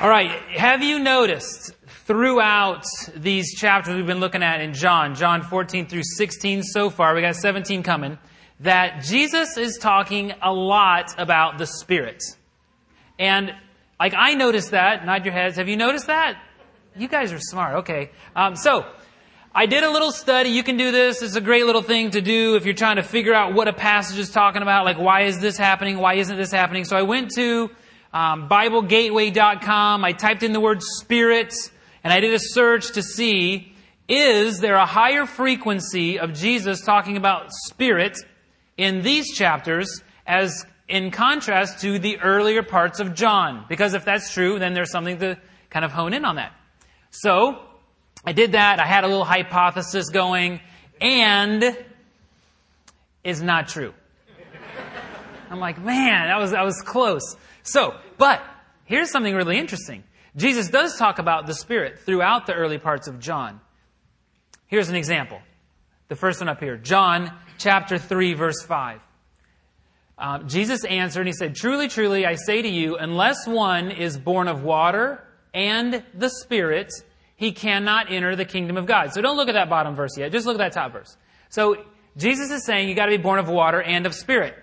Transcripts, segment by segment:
All right, have you noticed throughout these chapters we've been looking at in John 14 through 16 so far, we got 17 coming, that Jesus is talking a lot about the Spirit. And like I noticed that, nod your heads, have you noticed that? You guys are smart, okay. So I did a little study. You can do this. It's a great little thing to do if you're trying to figure out what a passage is talking about, like why is this happening, why isn't this happening. So I went to BibleGateway.com. I typed in the word Spirit, and I did a search to see, is there a higher frequency of Jesus talking about Spirit in these chapters as in contrast to the earlier parts of John? Because if that's true, then there's something to kind of hone in on that. So I did that. I had a little hypothesis going, and it's not true. I'm like, man, that was close. So, but here's something really interesting. Jesus does talk about the Spirit throughout the early parts of John. Here's an example. The first one up here, John chapter 3, verse 5. Jesus answered and he said, "Truly, truly, I say to you, unless one is born of water and the Spirit, he cannot enter the kingdom of God." So don't look at that bottom verse yet. Just look at that top verse. So Jesus is saying you got to be born of water and of Spirit.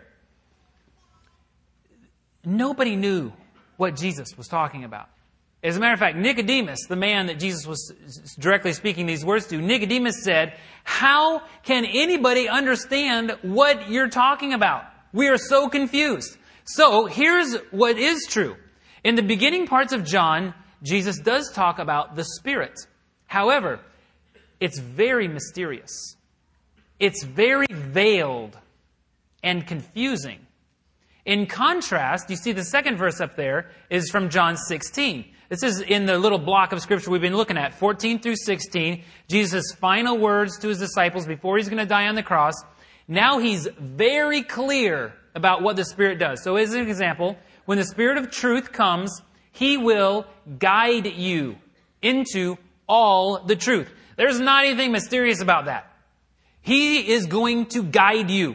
Nobody knew what Jesus was talking about. As a matter of fact, Nicodemus, the man that Jesus was directly speaking these words to, Nicodemus said, "How can anybody understand what you're talking about? We are so confused." So here's what is true. In the beginning parts of John, Jesus does talk about the Spirit. However, it's very mysterious. It's very veiled and confusing. In contrast, you see the second verse up there is from John 16. This is in the little block of Scripture we've been looking at, 14 through 16. Jesus' final words to his disciples before he's going to die on the cross. Now he's very clear about what the Spirit does. So as an example, when the Spirit of truth comes, he will guide you into all the truth. There's not anything mysterious about that. He is going to guide you.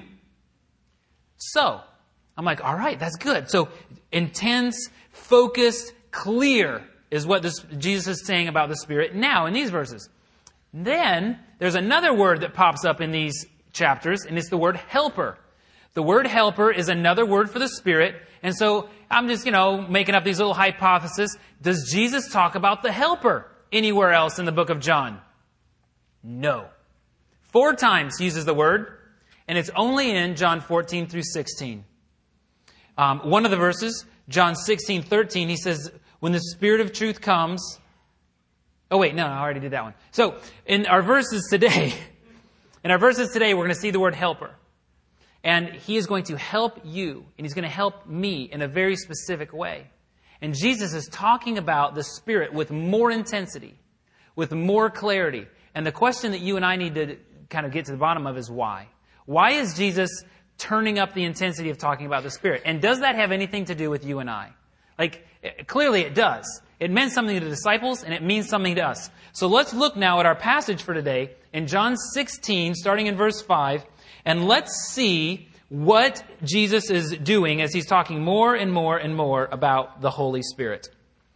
So, I'm like, all right, that's good. So, intense, focused, clear is what Jesus is saying about the Spirit now in these verses. Then, there's another word that pops up in these chapters, and it's the word helper. The word helper is another word for the Spirit. And so, I'm just, making up these little hypotheses. Does Jesus talk about the helper anywhere else in the book of John? No. 4 times he uses the word, and it's only in John 14 through 16. One of the verses, John 16:13, he says, when the Spirit of truth comes... Oh, wait, no, I already did that one. So, in our verses today, we're going to see the word helper. And he is going to help you, and he's going to help me in a very specific way. And Jesus is talking about the Spirit with more intensity, with more clarity. And the question that you and I need to kind of get to the bottom of is why? Why is Jesus turning up the intensity of talking about the Spirit? And does that have anything to do with you and I? Clearly it does. It meant something to the disciples, and it means something to us. So let's look now at our passage for today in John 16, starting in verse 5, and let's see what Jesus is doing as he's talking more and more and more about the Holy Spirit.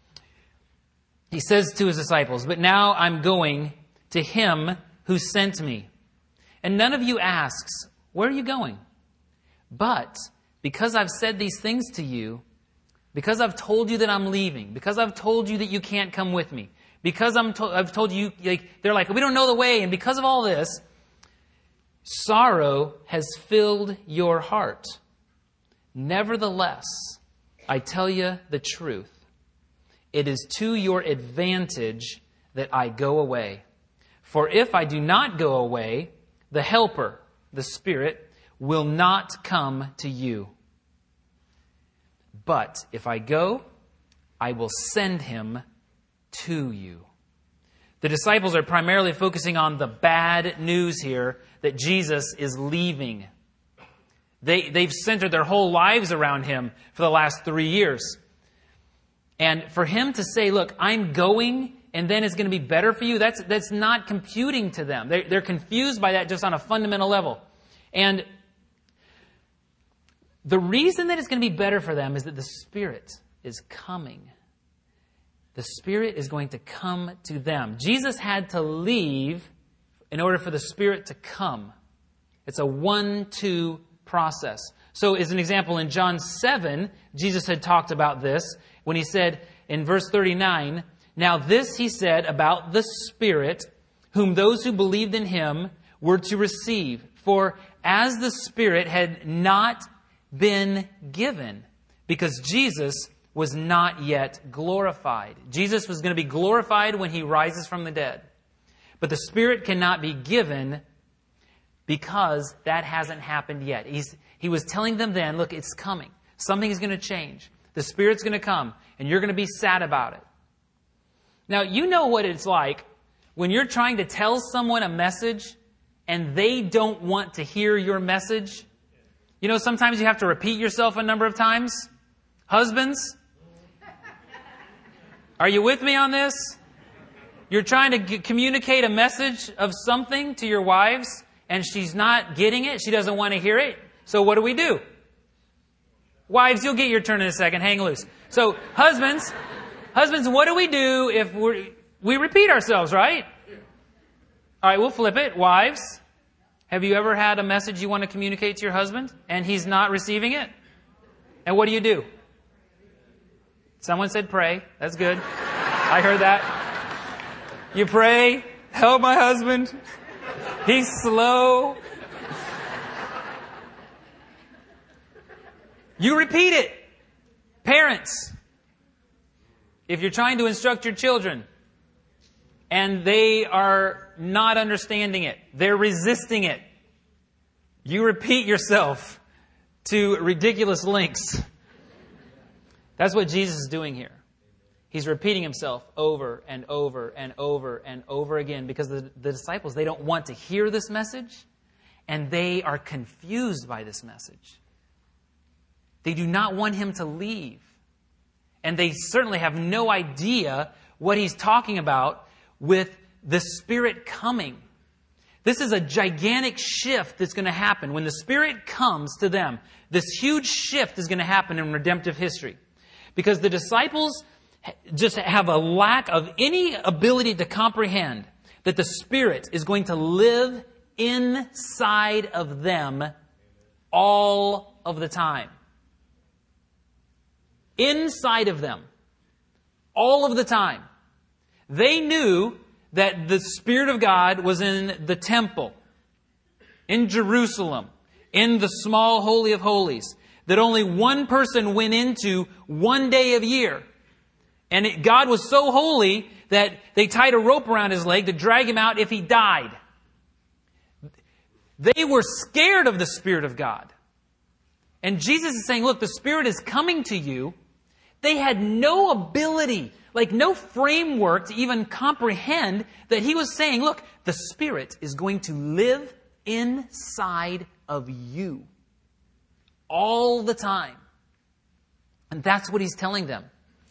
He says to his disciples, "But now I'm going to him who sent me. And none of you asks, 'Where are you going?' But because I've said these things to you, because I've told you that I'm leaving, because I've told you that you can't come with me, because I've told you, they're like, we don't know the way, and because of all this, sorrow has filled your heart. Nevertheless, I tell you the truth. It is to your advantage that I go away. For if I do not go away, the Helper, the Spirit, will not come to you. But if I go, I will send him to you." The disciples are primarily focusing on the bad news here that Jesus is leaving. They've centered their whole lives around him for the last 3 years. And for him to say, look, I'm going and then it's going to be better for you, that's not computing to them. They're confused by that just on a fundamental level. And the reason that it's going to be better for them is that the Spirit is coming. the Spirit is going to come to them. Jesus had to leave in order for the Spirit to come. It's a 1-2 process. So as an example, in John 7, Jesus had talked about this when he said in verse 39, "Now this he said about the Spirit, whom those who believed in him were to receive. For as the Spirit had not been given," because Jesus was not yet glorified. Jesus was going to be glorified when he rises from the dead. But the Spirit cannot be given because that hasn't happened yet. He was telling them then, look, it's coming. Something is going to change. The Spirit's going to come, and you're going to be sad about it. Now, you know what it's like when you're trying to tell someone a message and they don't want to hear your message. You know, sometimes you have to repeat yourself a number of times. Husbands, are you with me on this? You're trying to communicate a message of something to your wives, and she's not getting it. She doesn't want to hear it. So what do? Wives, you'll get your turn in a second. Hang loose. So husbands, what do we do if we repeat ourselves, right? All right, we'll flip it. Wives, have you ever had a message you want to communicate to your husband and he's not receiving it? And what do? Someone said pray. That's good. I heard that. You pray, help my husband. He's slow. You repeat it. Parents, if you're trying to instruct your children and they are not understanding it, they're resisting it, you repeat yourself to ridiculous lengths. That's what Jesus is doing here. He's repeating himself over and over and over and over again because the disciples, they don't want to hear this message and they are confused by this message. They do not want him to leave. And they certainly have no idea what he's talking about with the Spirit coming. This is a gigantic shift that's going to happen. When the Spirit comes to them, this huge shift is going to happen in redemptive history. Because the disciples just have a lack of any ability to comprehend that the Spirit is going to live inside of them all of the time. Inside of them. All of the time. They knew that the Spirit of God was in the temple, in Jerusalem, in the small Holy of Holies, that only one person went into one day of year. And God was so holy that they tied a rope around his leg to drag him out if he died. They were scared of the Spirit of God. And Jesus is saying, look, the Spirit is coming to you. They had no ability, like no framework to even comprehend that he was saying, look, the Spirit is going to live inside of you all the time. And that's what he's telling them.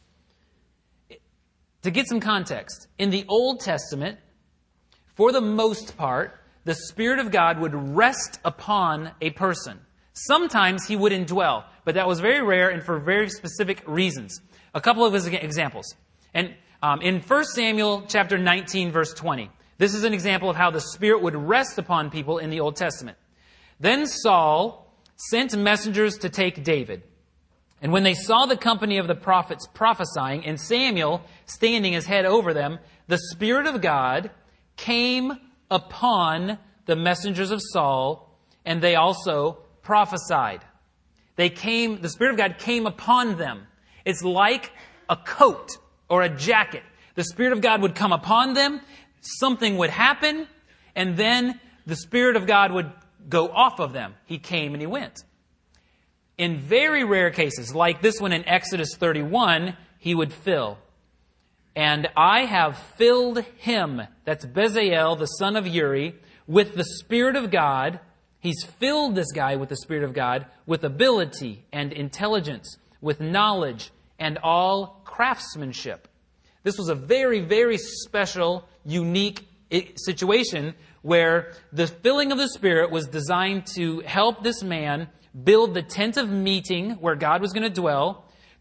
To get some context, in the Old Testament, for the most part, the Spirit of God would rest upon a person. Sometimes he would indwell, but that was very rare and for very specific reasons. A couple of examples. And in 1 Samuel chapter 19, verse 20, this is an example of how the Spirit would rest upon people in the Old Testament. Then Saul sent messengers to take David. And when they saw the company of the prophets prophesying and Samuel standing his head over them, the Spirit of God came upon the messengers of Saul, and they also prophesied. The Spirit of God came upon them. It's like a coat or a jacket. The Spirit of God would come upon them, something would happen, and then the Spirit of God would go off of them. He came and he went. In very rare cases, like this one in Exodus 31, he would fill. And I have filled him, that's Bezalel, the son of Uri, with the Spirit of God. He's filled this guy with the Spirit of God, with ability and intelligence, with knowledge and all craftsmanship. This was a very, very special, unique situation where the filling of the Spirit was designed to help this man build the tent of meeting where God was going to dwell,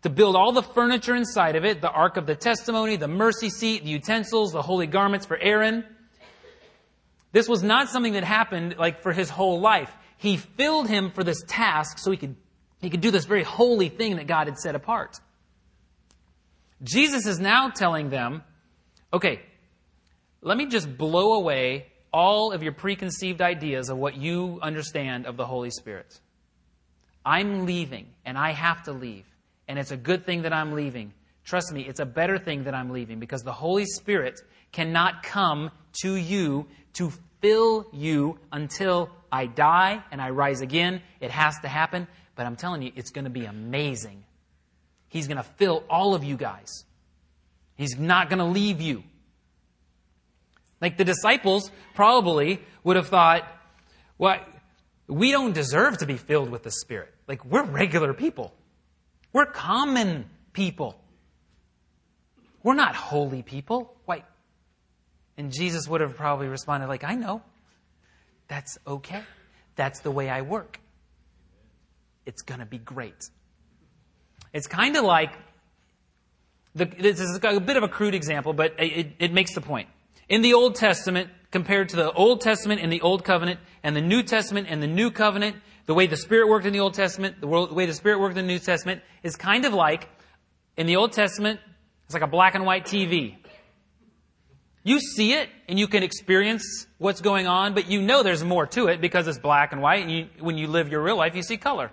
to build all the furniture inside of it, the Ark of the Testimony, the mercy seat, the utensils, the holy garments for Aaron. This was not something that happened like for his whole life. He filled him for this task so he could do this very holy thing that God had set apart. Jesus is now telling them, okay, let me just blow away all of your preconceived ideas of what you understand of the Holy Spirit. I'm leaving, and I have to leave. And it's a good thing that I'm leaving. Trust me, it's a better thing that I'm leaving, because the Holy Spirit cannot come to you to fill you until I die and I rise again. It has to happen. But I'm telling you, it's going to be amazing. He's going to fill all of you guys. He's not going to leave you. Like the disciples probably would have thought, well, we don't deserve to be filled with the Spirit. Like, we're regular people. We're common people. We're not holy people. Why? And Jesus would have probably responded like, I know. That's okay. That's the way I work. It's going to be great. It's kind of like, this is a bit of a crude example, but it makes the point. In the Old Testament, compared to the Old Testament and the Old Covenant, and the New Testament and the New Covenant, the way the Spirit worked in the Old Testament, the way the Spirit worked in the New Testament, is kind of like, in the Old Testament, it's like a black and white TV. You see it, and you can experience what's going on, but you know there's more to it because it's black and white, and when you live your real life, you see color.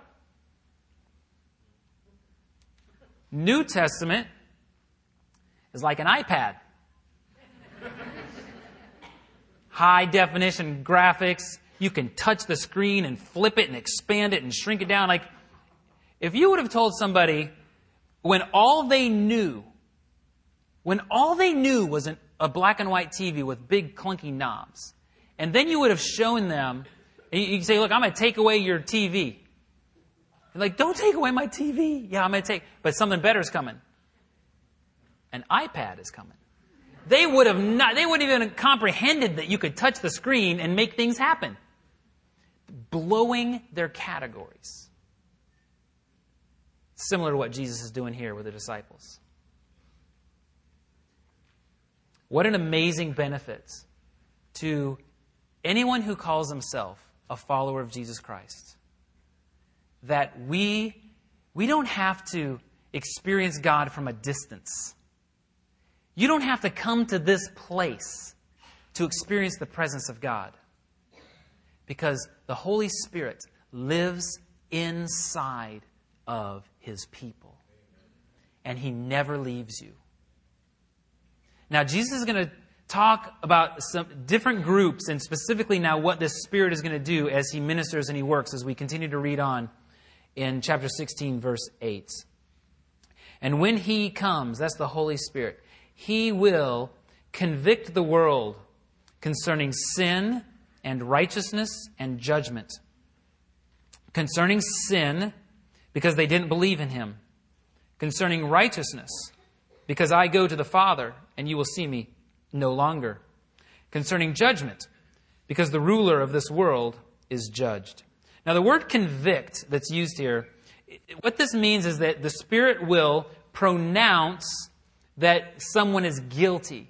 New Testament is like an iPad. High definition graphics. You can touch the screen and flip it and expand it and shrink it down. Like, if you would have told somebody when all they knew was a black and white TV with big clunky knobs, and then you would have shown them, and you say, look, I'm going to take away your TV. They're like, don't take away my TV. Yeah, I'm going to take, but something better is coming. An iPad is coming. They wouldn't even comprehended that you could touch the screen and make things happen. Blowing their categories. Similar to what Jesus is doing here with the disciples. What an amazing benefit to anyone who calls himself a follower of Jesus Christ. That we don't have to experience God from a distance. You don't have to come to this place to experience the presence of God. Because the Holy Spirit lives inside of His people. And He never leaves you. Now, Jesus is going to talk about some different groups, and specifically now what this Spirit is going to do as He ministers and He works, as we continue to read on in chapter 16, verse 8. And when He comes, that's the Holy Spirit, He will convict the world concerning sin and righteousness and judgment. Concerning sin, because they didn't believe in Him. Concerning righteousness, because I go to the Father and you will see me no longer. Concerning judgment, because the ruler of this world is judged. Now the word convict that's used here, what this means is that the Spirit will pronounce that someone is guilty.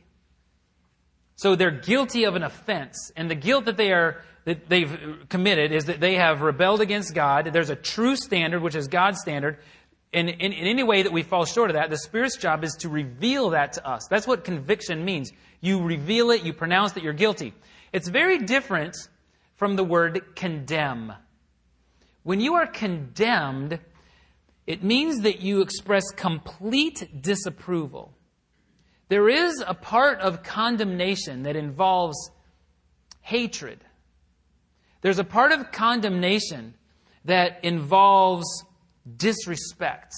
So they're guilty of an offense, and the guilt that they've committed is that they have rebelled against God. There's a true standard, which is God's standard. And in any way that we fall short of that, the Spirit's job is to reveal that to us. That's what conviction means. You reveal it, you pronounce that you're guilty. It's very different from the word condemn. When you are condemned, it means that you express complete disapproval. There is a part of condemnation that involves hatred. There's a part of condemnation that involves disrespect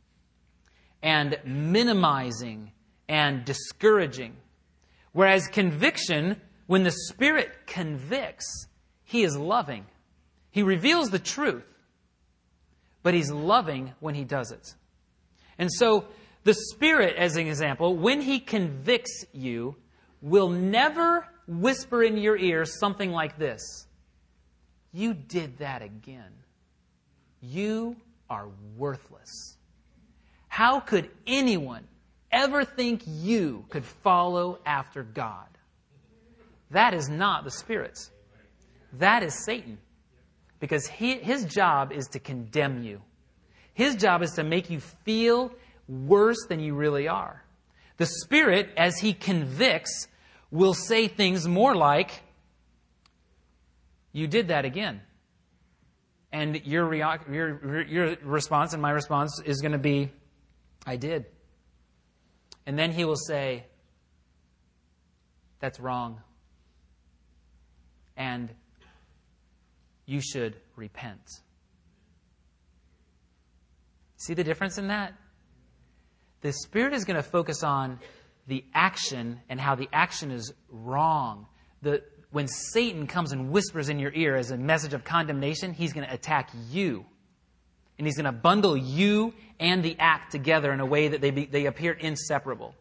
and minimizing and discouraging. Whereas conviction, when the Spirit convicts, He is loving. He reveals the truth. But He's loving when He does it. And so the Spirit, as an example, when He convicts you, will never whisper in your ear something like this. You did that again. You are worthless. How could anyone ever think you could follow after God? That is not the Spirit's. That is Satan. Because his job is to condemn you. His job is to make you feel worse than you really are. The Spirit, as He convicts, will say things more like, you did that again. And your response and my response is going to be, I did. And then He will say, that's wrong. And you should repent. See the difference in that? The Spirit is going to focus on the action and how the action is wrong. When Satan comes and whispers in your ear as a message of condemnation, he's going to attack you. And he's going to bundle you and the act together in a way that they appear inseparable.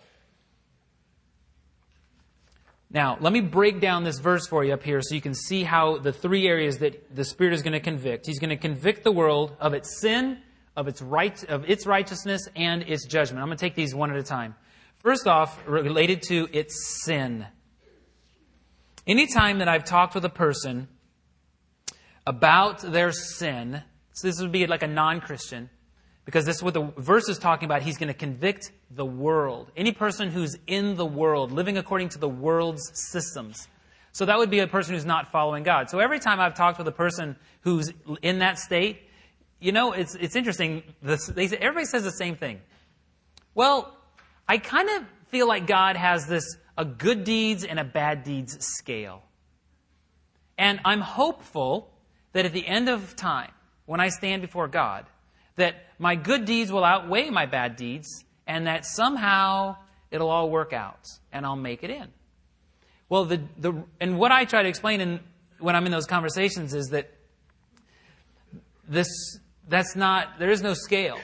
Now, let me break down this verse for you up here so you can see how the three areas that the Spirit is going to convict. He's going to convict the world of its sin, of its righteousness, and its judgment. I'm going to take these one at a time. First off, related to its sin. Anytime that I've talked with a person about their sin, so this would be like a non-Christian, because this is what the verse is talking about. He's going to convict the world. Any person who's in the world, living according to the world's systems. So that would be a person who's not following God. So every time I've talked with a person who's in that state, you know, it's interesting. Everybody says the same thing. Well, I kind of feel like God has a good deeds and a bad deeds scale. And I'm hopeful that at the end of time, when I stand before God, that my good deeds will outweigh my bad deeds, and that somehow it'll all work out, and I'll make it in. Well, and what I try to explain when I'm in those conversations is that there is no scale.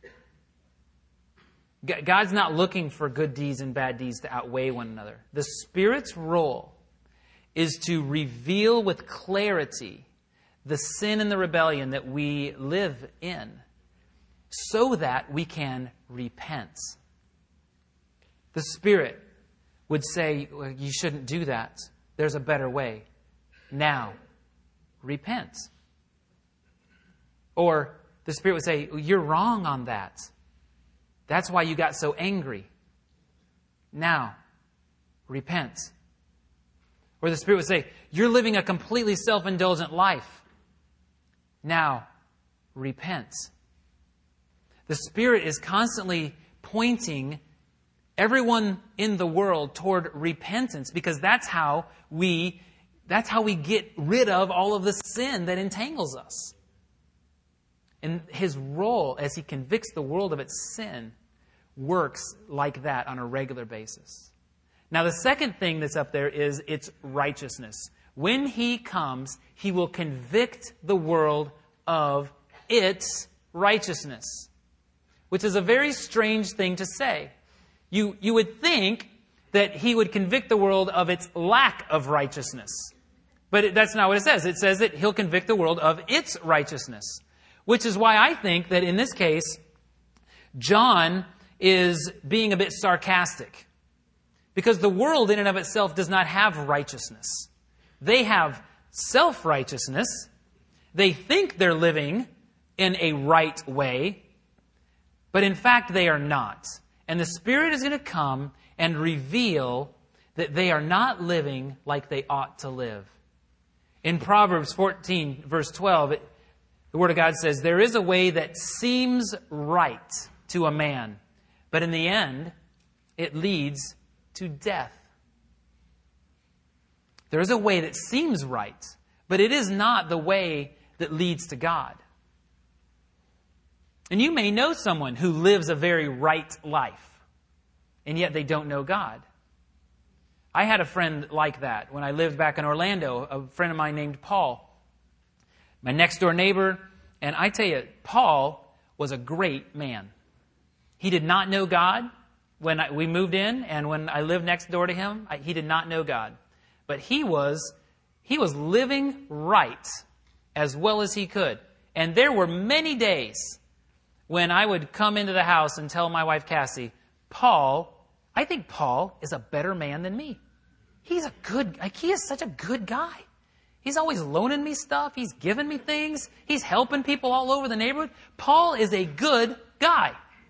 God's not looking for good deeds and bad deeds to outweigh one another. The Spirit's role is to reveal with clarity the sin and the rebellion that we live in, so that we can repent. The Spirit would say, well, you shouldn't do that. There's a better way. Now, repent. Or the Spirit would say, you're wrong on that. That's why you got so angry. Now, repent. Or the Spirit would say, you're living a completely self-indulgent life. Now, repent. The Spirit is constantly pointing everyone in the world toward repentance, because that's how we get rid of all of the sin that entangles us. And His role as He convicts the world of its sin works like that on a regular basis. Now, the second thing that's up there is its righteousness. When He comes, He will convict the world of its righteousness, which is a very strange thing to say. You would think that He would convict the world of its lack of righteousness. But that's not what it says. It says that He'll convict the world of its righteousness, which is why I think that in this case, John is being a bit sarcastic. Because the world in and of itself does not have righteousness. They have self-righteousness. They think they're living in a right way, but in fact they are not. And the Spirit is going to come and reveal that they are not living like they ought to live. In Proverbs 14, verse 12, the Word of God says, there is a way that seems right to a man, but in the end, it leads to death. There is a way that seems right, but it is not the way that leads to God. And you may know someone who lives a very right life, and yet they don't know God. I had a friend like that when I lived back in Orlando, a friend of mine named Paul, my next door neighbor. And I tell you, Paul was a great man. He did not know God when we moved in, and when I lived next door to him, he did not know God. But he was living right as well as he could. And there were many days when I would come into the house and tell my wife, Cassie, I think Paul is a better man than me. He is such a good guy. He's always loaning me stuff. He's giving me things. He's helping people all over the neighborhood. Paul is a good guy.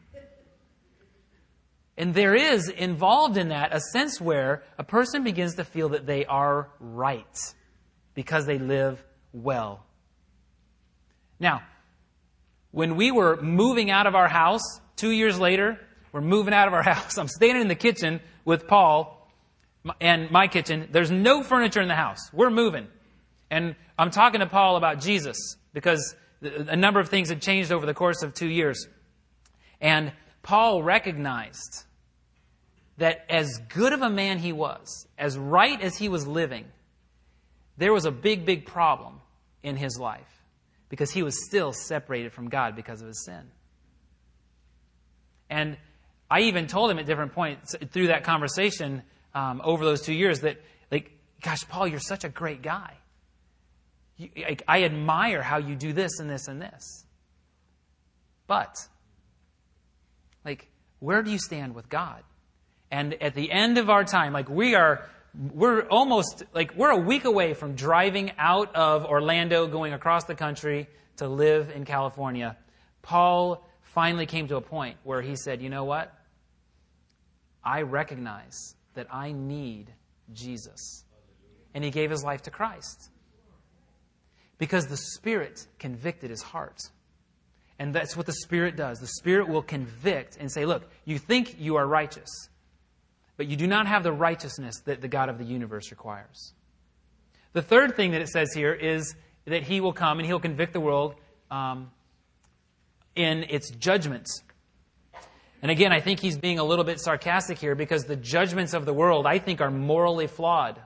And there is involved in that a sense where a person begins to feel that they are right because they live well. Now, when we were moving out of our house 2 years later, we're moving out of our house. I'm standing in the kitchen with Paul and my kitchen. There's no furniture in the house. We're moving. And I'm talking to Paul about Jesus because a number of things had changed over the course of 2 years. And Paul recognized that as good of a man he was, as right as he was living, there was a big, big problem in his life because he was still separated from God because of his sin. And I even told him at different points through that conversation over those 2 years that, gosh, Paul, you're such a great guy. I admire how you do this and this and this. But, where do you stand with God? And at the end of our time, we're a week away from driving out of Orlando, going across the country to live in California. Paul finally came to a point where he said, you know what? I recognize that I need Jesus. And he gave his life to Christ. Because the Spirit convicted his heart. And that's what the Spirit does. The Spirit will convict and say, look, you think you are righteous, but you do not have the righteousness that the God of the universe requires. The third thing that it says here is that he will come and he'll convict the world in its judgments. And again, I think he's being a little bit sarcastic here because the judgments of the world, I think, are morally flawed.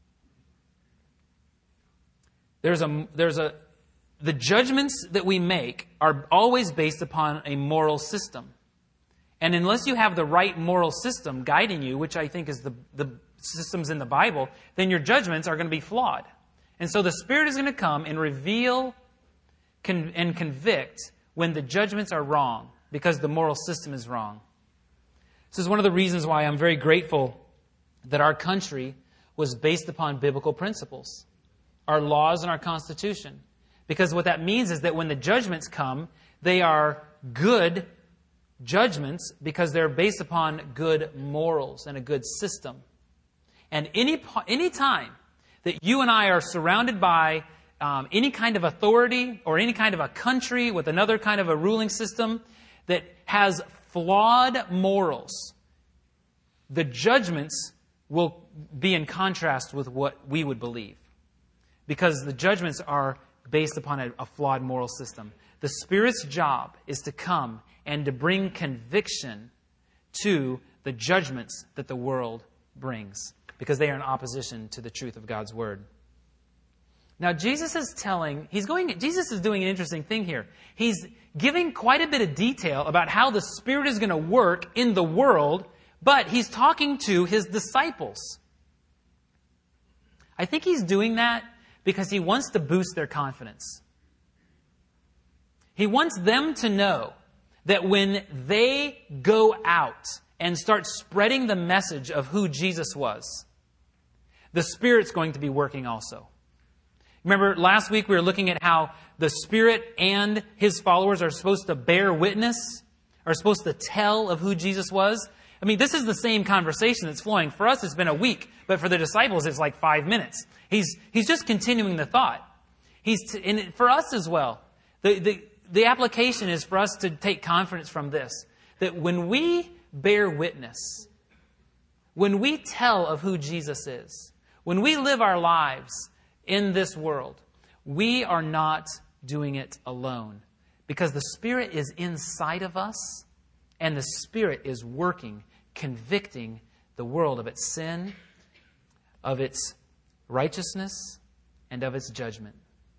The judgments that we make are always based upon a moral system. And unless you have the right moral system guiding you, which I think is the systems in the Bible, then your judgments are going to be flawed. And so the Spirit is going to come and reveal and convict when the judgments are wrong because the moral system is wrong. This is one of the reasons why I'm very grateful that our country was based upon biblical principles, our laws and our Constitution. Because what that means is that when the judgments come, they are good judgments because they're based upon good morals and a good system. And any time that you and I are surrounded by any kind of authority or any kind of a country with another kind of a ruling system that has flawed morals, the judgments will be in contrast with what we would believe. Because the judgments are based upon a flawed moral system. The Spirit's job is to come and to bring conviction to the judgments that the world brings, because they are in opposition to the truth of God's Word. Now, Jesus is doing an interesting thing here. He's giving quite a bit of detail about how the Spirit is going to work in the world, but he's talking to his disciples. I think he's doing that because he wants to boost their confidence. He wants them to know that when they go out and start spreading the message of who Jesus was, the Spirit's going to be working also. Remember, last week we were looking at how the Spirit and His followers are supposed to bear witness, are supposed to tell of who Jesus was. I mean, this is the same conversation that's flowing. For us, it's been a week, but for the disciples, it's like 5 minutes. He's just continuing the thought. And for us as well, the application is for us to take confidence from this, that when we bear witness, when we tell of who Jesus is, when we live our lives in this world, we are not doing it alone, because the Spirit is inside of us, and the Spirit is working, convicting the world of its sin, of its righteousness, and of its judgment.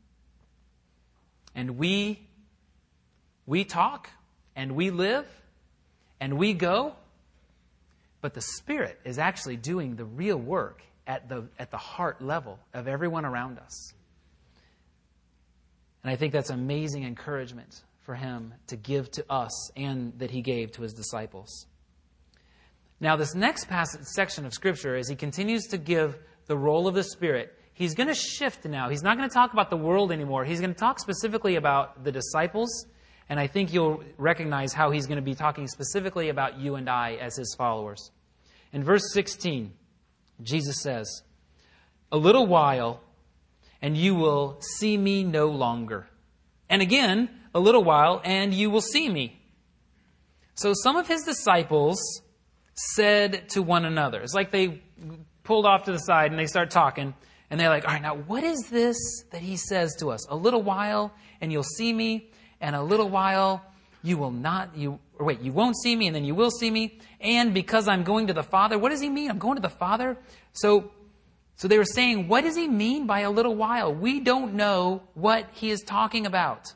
And we talk, and we live, and we go, but the Spirit is actually doing the real work at the heart level of everyone around us. And I think that's amazing encouragement for him to give to us and that he gave to his disciples. Now, this next section of Scripture, as he continues to give the role of the Spirit, he's going to shift now. He's not going to talk about the world anymore. He's going to talk specifically about the disciples, and I think you'll recognize how he's going to be talking specifically about you and I as his followers. In verse 16, Jesus says, "A little while, and you will see me no longer. And again, a little while, and you will see me." So some of his disciples said to one another, it's like they pulled off to the side and they start talking, and they're like, all right, now what is this that he says to us? A little while, and you'll see me, and a little while, you won't see me, and then you will see me, and because I'm going to the Father. What does he mean? I'm going to the Father? So they were saying, what does he mean by a little while? We don't know what he is talking about.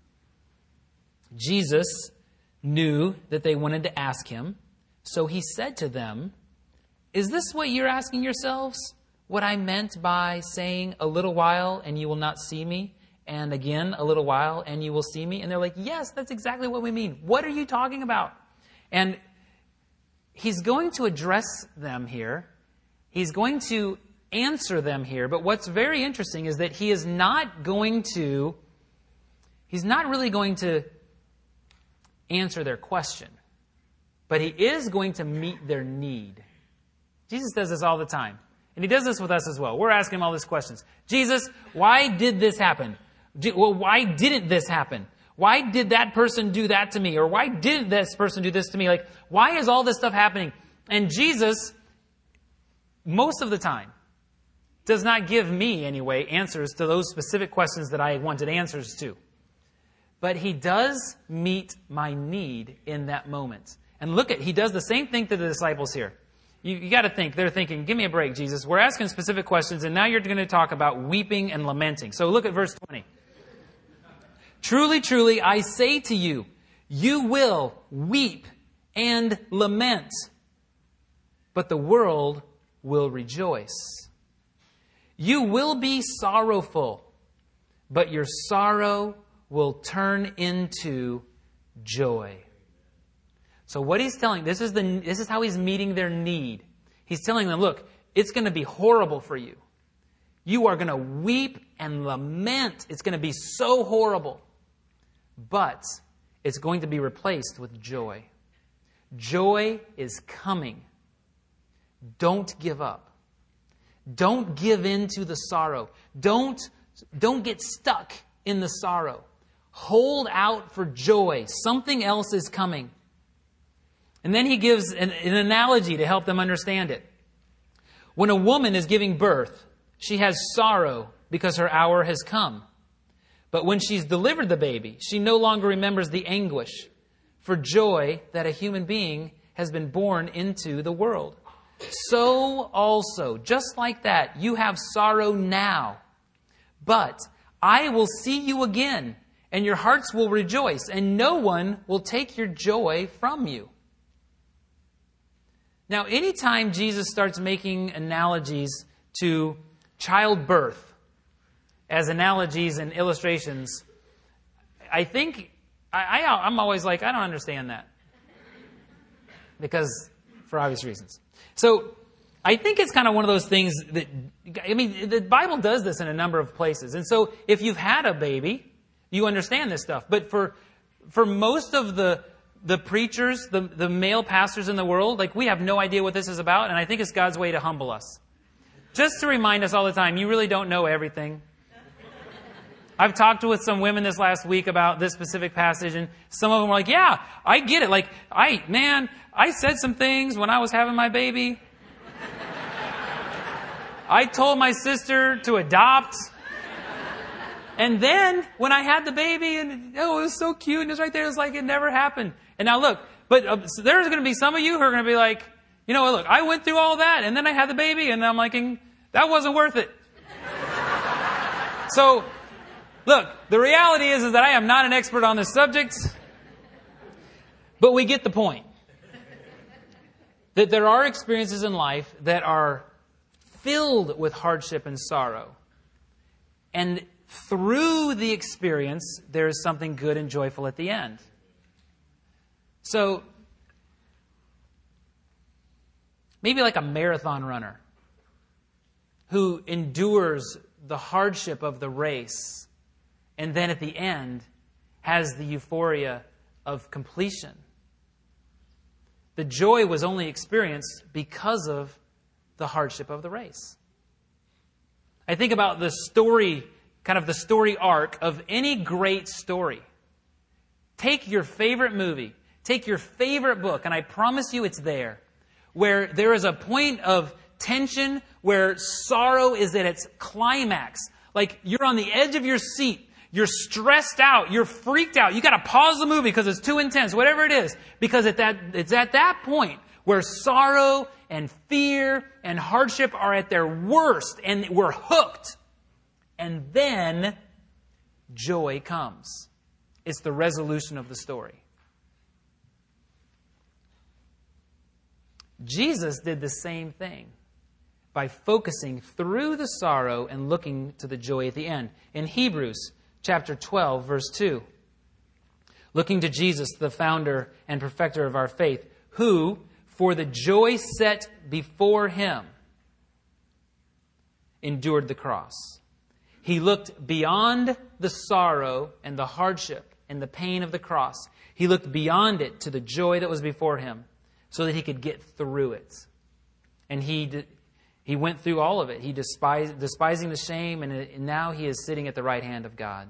Jesus knew that they wanted to ask him, so he said to them, "Is this what you're asking yourselves? What I meant by saying a little while and you will not see me, and again a little while and you will see me?" And they're like, yes, that's exactly what we mean. What are you talking about? And he's going to address them here. He's going to answer them here. But what's very interesting is that he's not really going to answer their question, but he is going to meet their need. Jesus does this all the time. And he does this with us as well. We're asking him all these questions. Jesus, why did this happen? Why didn't this happen? Why did that person do that to me? Or why did this person do this to me? Like, why is all this stuff happening? And Jesus, most of the time, does not give me, anyway, answers to those specific questions that I wanted answers to. But he does meet my need in that moment. And he does the same thing to the disciples here. You got to think. They're thinking, give me a break, Jesus. We're asking specific questions, and now you're going to talk about weeping and lamenting. So look at verse 20. "Truly, truly, I say to you, you will weep and lament, but the world will rejoice. You will be sorrowful, but your sorrow will turn into joy." So what he's telling, this is how he's meeting their need. He's telling them, look, it's going to be horrible for you. You are going to weep and lament. It's going to be so horrible. But it's going to be replaced with joy. Joy is coming. Don't give up. Don't give in to the sorrow. Don't get stuck in the sorrow. Hold out for joy. Something else is coming. And then he gives an analogy to help them understand it. When a woman is giving birth, she has sorrow because her hour has come. But when she's delivered the baby, she no longer remembers the anguish for joy that a human being has been born into the world. So also, just like that, you have sorrow now. But I will see you again, and your hearts will rejoice, and no one will take your joy from you. Now, anytime Jesus starts making analogies to childbirth as analogies and illustrations, I think, I'm always like, I don't understand that. Because, for obvious reasons. So, I think it's kind of one of those things that, the Bible does this in a number of places. And so, if you've had a baby, you understand this stuff. But for most of the preachers, the male pastors in the world, we have no idea what this is about, and I think it's God's way to humble us. Just to remind us all the time, you really don't know everything. I've talked with some women this last week about this specific passage, and some of them were like, yeah, I get it. I said some things when I was having my baby. I told my sister to adopt. And then, when I had the baby, and it was so cute, and it was right there, it was like it never happened. And now look, but so there's going to be some of you who are going to be like, you know what, look, I went through all that, and then I had the baby, and I'm like, that wasn't worth it. So, look, the reality is that I am not an expert on this subject, but we get the point. That there are experiences in life that are filled with hardship and sorrow. And through the experience, there is something good and joyful at the end. So, maybe like a marathon runner who endures the hardship of the race and then at the end has the euphoria of completion. The joy was only experienced because of the hardship of the race. I think about the story, kind of the story arc of any great story. Take your favorite movie, take your favorite book, and I promise you it's there, where there is a point of tension, where sorrow is at its climax. Like you're on the edge of your seat. You're stressed out. You're freaked out. You got to pause the movie because it's too intense, whatever it is. Because it's at that point where sorrow and fear and hardship are at their worst and we're hooked. And then joy comes. It's the resolution of the story. Jesus did the same thing by focusing through the sorrow and looking to the joy at the end. In Hebrews chapter 12, verse 2, looking to Jesus, the founder and perfecter of our faith, who, for the joy set before him, endured the cross. He looked beyond the sorrow and the hardship and the pain of the cross. He looked beyond it to the joy that was before him so that he could get through it. And he went through all of it. He despising the shame, and now he is sitting at the right hand of God.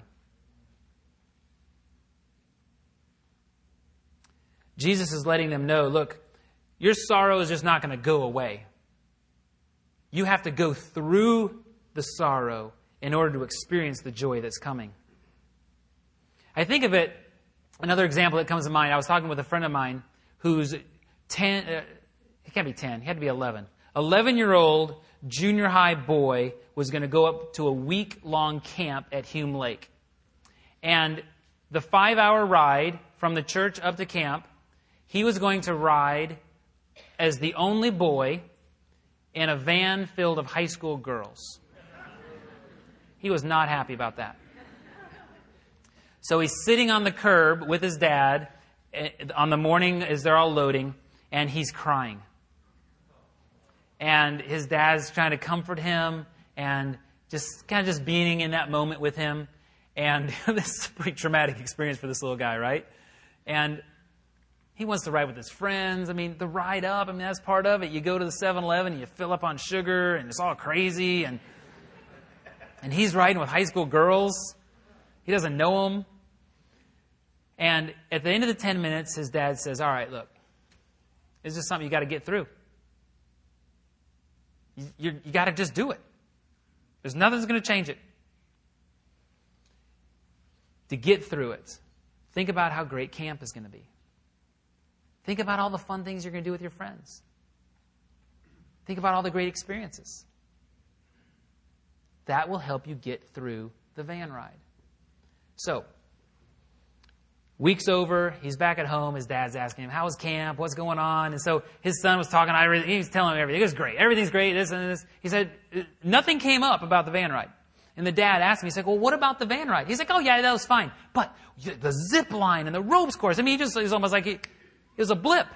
Jesus is letting them know, look, your sorrow is just not going to go away. You have to go through the sorrow in order to experience the joy that's coming. I think of it, another example that comes to mind, I was talking with a friend of mine who's 10, he can't be 10, he had to be 11. 11-year-old junior high boy was going to go up to a week-long camp at Hume Lake. And the 5-hour ride from the church up to camp, he was going to ride as the only boy in a van filled of high school girls. He was not happy about that. So he's sitting on the curb with his dad on the morning as they're all loading, and he's crying. And his dad's trying to comfort him and just kind of just being in that moment with him. And this is a pretty traumatic experience for this little guy, right? And he wants to ride with his friends. I mean, the ride up, that's part of it. You go to the 7-Eleven and you fill up on sugar and it's all crazy. And he's riding with high school girls. He doesn't know them. And at the end of the 10 minutes, his dad says, all right, look, it's just something you got to get through. You got to just do it. There's nothing that's going to change it. To get through it, think about how great camp is going to be. Think about all the fun things you're going to do with your friends. Think about all the great experiences. That will help you get through the van ride. So, week's over, he's back at home, his dad's asking him, how was camp, what's going on? And so his son was talking, he was telling him everything. It was great, everything's great, this and this. He said, nothing came up about the van ride. And the dad asked him, he said, well, what about the van ride? He's like, oh yeah, that was fine. But the zip line and the ropes course, he was almost like it was a blip.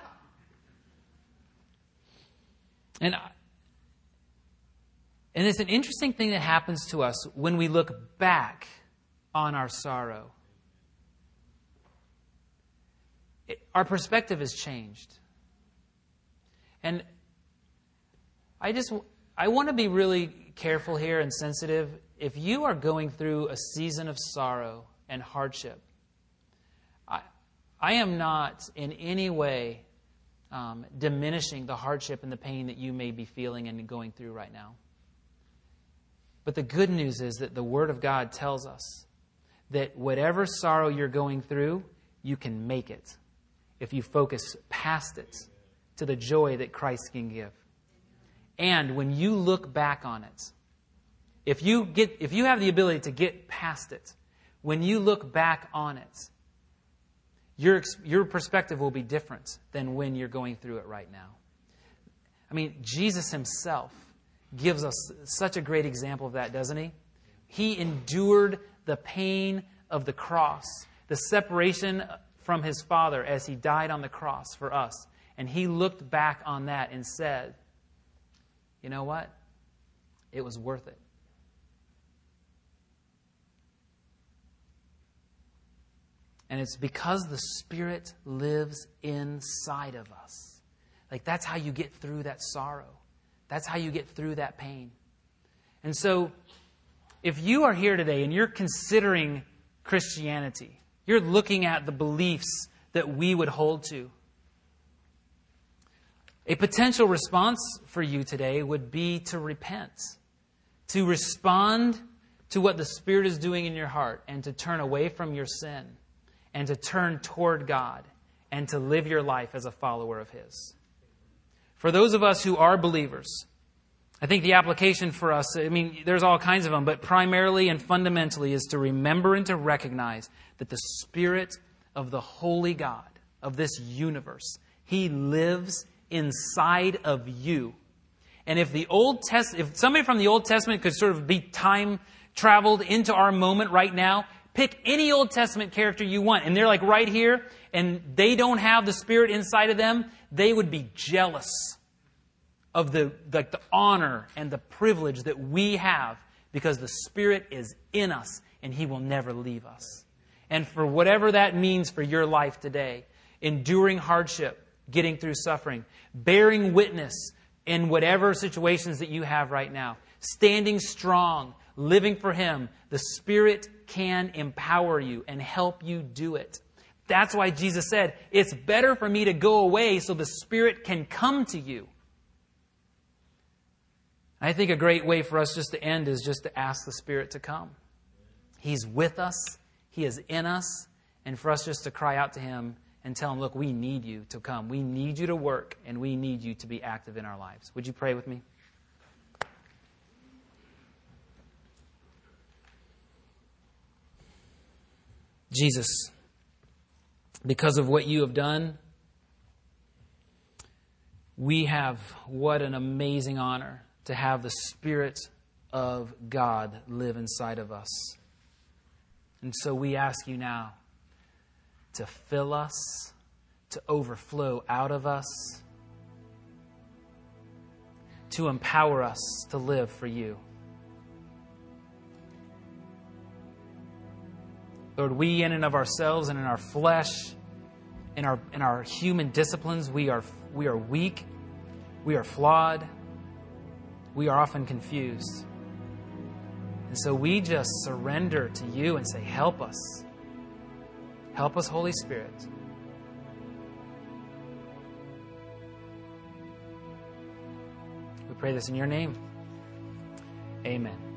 And it's an interesting thing that happens to us when we look back on our sorrow. Our perspective has changed. And I want to be really careful here and sensitive. If you are going through a season of sorrow and hardship, I am not in any way diminishing the hardship and the pain that you may be feeling and going through right now. But the good news is that the Word of God tells us that whatever sorrow you're going through, you can make it if you focus past it to the joy that Christ can give. And when you look back on it, if you have the ability to get past it, when you look back on it, your perspective will be different than when you're going through it right now. I mean, Jesus himself gives us such a great example of that, doesn't he? He endured the pain of the cross, the separation from his Father as he died on the cross for us. And he looked back on that and said, you know what? It was worth it. And it's because the Spirit lives inside of us. Like, that's how you get through that sorrow. That's how you get through that pain. And so, if you are here today and you're considering Christianity, you're looking at the beliefs that we would hold to, a potential response for you today would be to repent, to respond to what the Spirit is doing in your heart, and to turn away from your sin, and to turn toward God, and to live your life as a follower of His. For those of us who are believers, I think the application for us, there's all kinds of them, but primarily and fundamentally is to remember and to recognize that the Spirit of the Holy God of this universe, He lives inside of you. And if somebody from the Old Testament could sort of be time traveled into our moment right now, pick any Old Testament character you want, and they're like right here, and they don't have the Spirit inside of them, they would be jealous of the honor and the privilege that we have because the Spirit is in us and He will never leave us. And for whatever that means for your life today, enduring hardship, getting through suffering, bearing witness in whatever situations that you have right now, standing strong, living for Him, the Spirit can empower you and help you do it. That's why Jesus said, it's better for me to go away so the Spirit can come to you. I think a great way for us just to end is just to ask the Spirit to come. He's with us. He is in us. And for us just to cry out to Him and tell Him, look, we need you to come. We need you to work, and we need you to be active in our lives. Would you pray with me? Jesus, because of what you have done, we have what an amazing honor to have the Spirit of God live inside of us. And so we ask you now to fill us, to overflow out of us, to empower us to live for you. Lord, we in and of ourselves and in our flesh, in our human disciplines, we are weak, we are flawed, we are often confused. And so we just surrender to you and say, help us. Help us, Holy Spirit. We pray this in your name. Amen.